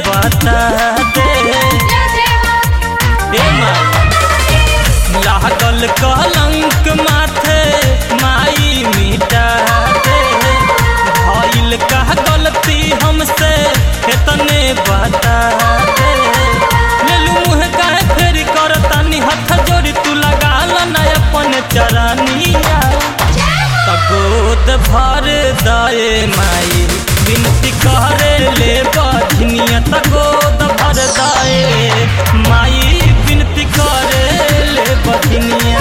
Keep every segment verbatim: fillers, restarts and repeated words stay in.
बता दे। ए माई लागल कलंक माथे माई मिटा दे। भइल का गलती हमसे इतने बता दे। लेलू मुँह काहे फेरी कर तानी हाथ जोड़ी तू लगा न अपन चरनिया। गोद भर दाए माई विनती करे ले बधनिया। गोद भर दाए माई विनती करे ले बधनिया।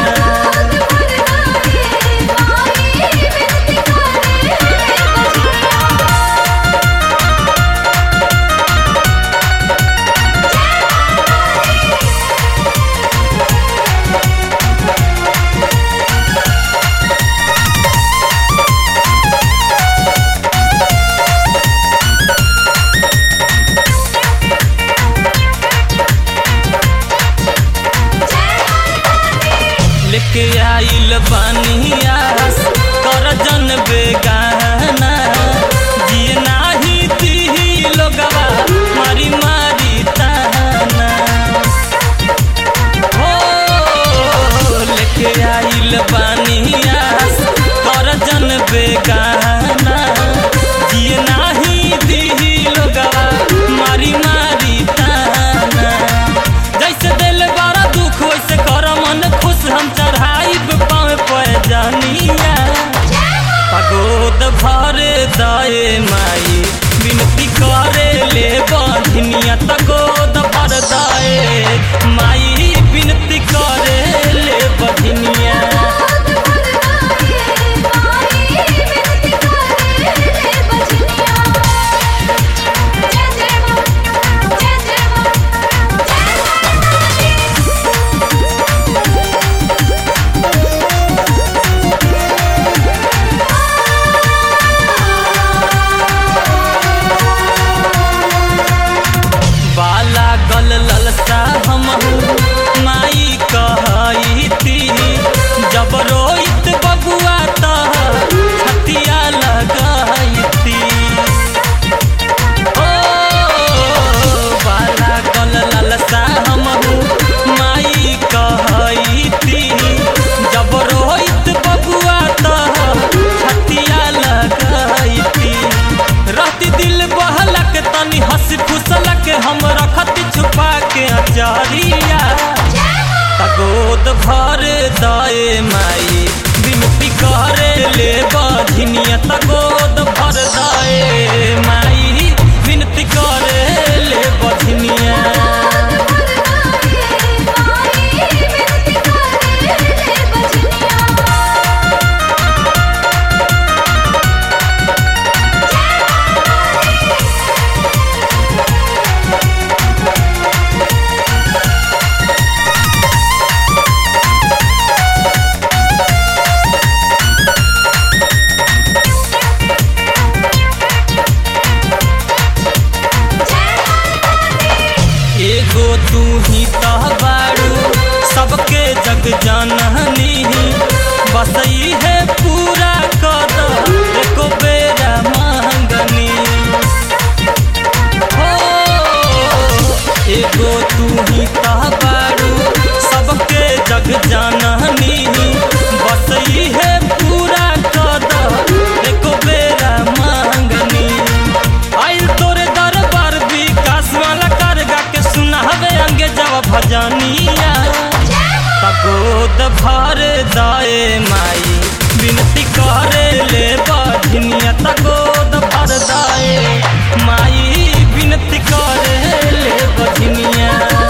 लेके आइल बनियास कर जन बेगाना। जिए नाही दी लोगवा मारी मारी ताना। हो लेके आइल बनियास कर जन बेगाना। जिए नाही दी लोगवा मारी मारी ताना। जैसे दिल बड़ा दुख वैसे कर मन खुश हम चढ़ाइब पाँव पे जानिया। गोद भर दाए माई विनती करे ले बधनिया। गोद भर दाए माई विनती करे ले बधनिया। ललसा हमहू माई कहई थी। जब रोइत बबुआ तह छतिया लगाई थी। ओ बाला गल ललसा हमहू माई कहई थी। जब रोइत बबुआ तह छतिया लगाई थी। रहती दिल बहलक तनी हंस फुसलक हम रखती छुपा के अचारिया। गोद भर दाए माई विनती करे ले बधनिया। गोद भर दाए माई विनती करे ले बधनिया। एगो तू ही तह बारू सबके जग जाननी। बसई है पूरा कद एको बेरा मांगनी। हो एगो तू ही तह बारू सबके जग जाननी। बसई है पूरा कद एको बेरा मांगनी। आइल तोरे दरबार विकास वाला करगा के सुनावे अंगे जब भजनिया। गोद भर दाए माई विनती करे ले बधनिया। गोद भर दाए माई विनती करे ले बधनिया।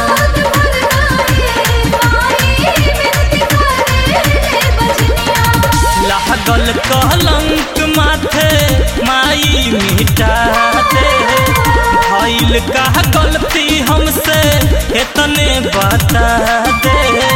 लागल कलंक माथे माई मिटा दे। भइल का गलती हमसे इतने बता दे।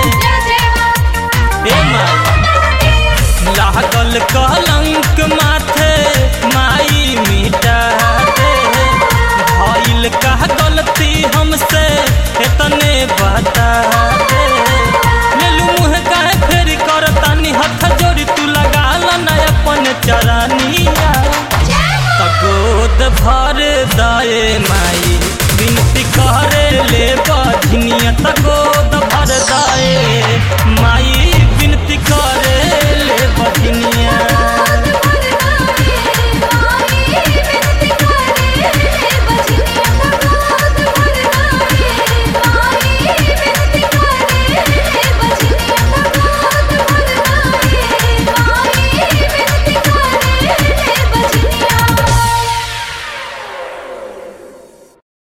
ए माई लागल कलंक माथे माई मिटा दे। भइल का गलती हमसे इतने बता दे। लेलू मुँह काहे फेरी कर तानी हाथ जोड़ी तू लगा न अपन चरनिया। गोद भर दाए माई विनती करे ले बजनिया तको द भर दाए माई